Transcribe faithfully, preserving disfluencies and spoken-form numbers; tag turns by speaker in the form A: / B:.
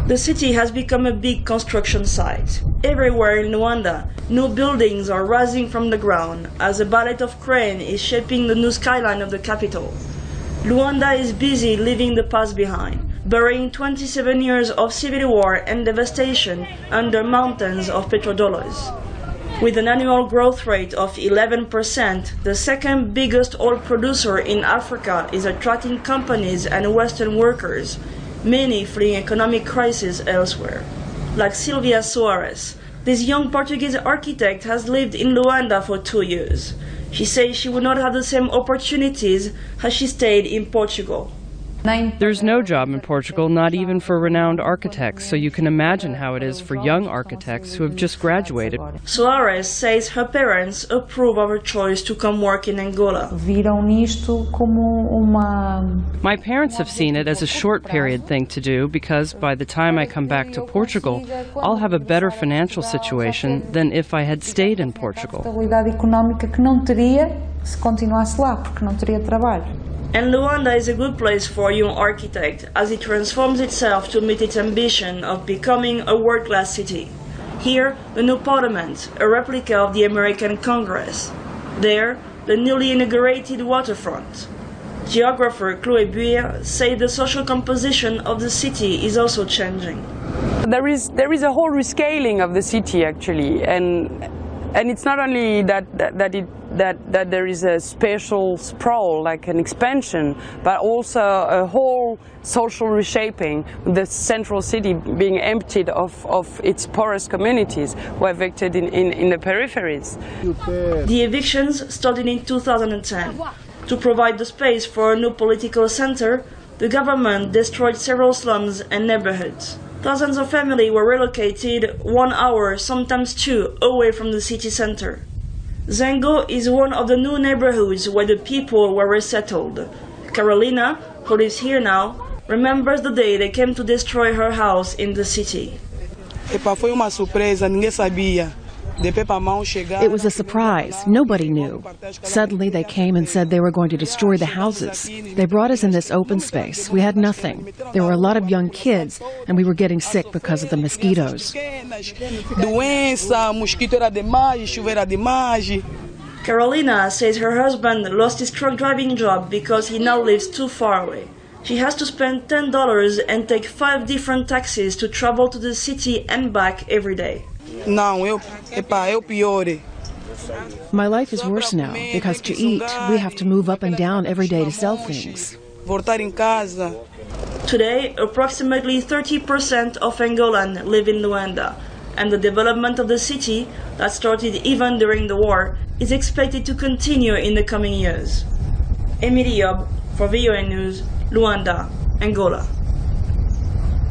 A: The city has become a big construction site. Everywhere in Luanda, new buildings are rising from the ground as a ballet of crane is shaping the new skyline of the capital. Luanda is busy leaving the past behind, burying twenty-seven years of civil war and devastation under mountains of petrodollars. With an annual growth rate of eleven percent, the second biggest oil producer in Africa is attracting companies and Western workers, many fleeing economic crisis elsewhere. Like Silvia Soares, this young Portuguese architect has lived in Luanda for two years. She says she would not have the same opportunities had she stayed in Portugal.
B: There's no job in Portugal, not even for renowned architects, so you can imagine how it is for young architects who have just graduated.
A: Soares says her parents approve of her choice to come work in Angola.
B: My parents have seen it as a short period thing to do because by the time I come back to Portugal, I'll have a better financial situation than if I had stayed in Portugal.
A: And Luanda is a good place for a young architect as it transforms itself to meet its ambition of becoming a world-class city. Here, the new parliament, a replica of the American Congress. There, the newly inaugurated waterfront. Geographer Chloé Buyer says the social composition of the city is also changing.
C: There is, there is a whole rescaling of the city, actually, and And it's not only that, that, that, it, that, that there is a spatial sprawl, like an expansion, but also a whole social reshaping, the central city being emptied of, of its poorest communities who are evicted in, in, in the peripheries.
A: The evictions started in two thousand ten. To provide the space for a new political center, the government destroyed several slums and neighborhoods. Thousands of families were relocated one hour, sometimes two, away from the city center. Zango is one of the new neighborhoods where the people were resettled. Carolina, who lives here now, remembers the day they came to destroy her house in the city.
D: Foi uma surpresa, ninguém sabia.
E: It was a surprise. Nobody knew. Suddenly they came and said they were going to destroy the houses. They brought us in this open space. We had nothing. There were a lot of young kids, and we were getting sick because of the mosquitoes.
A: Carolina says her husband lost his truck driving job because he now lives too far away. She has to spend ten dollars and take five different taxis to travel to the city and back every day.
E: My life is worse now because to eat, we have to move up and down every day to sell things.
A: Today, approximately thirty percent of Angolan live in Luanda, and the development of the city, that started even during the war, is expected to continue in the coming years. Emily Yob for V O A News, Luanda, Angola.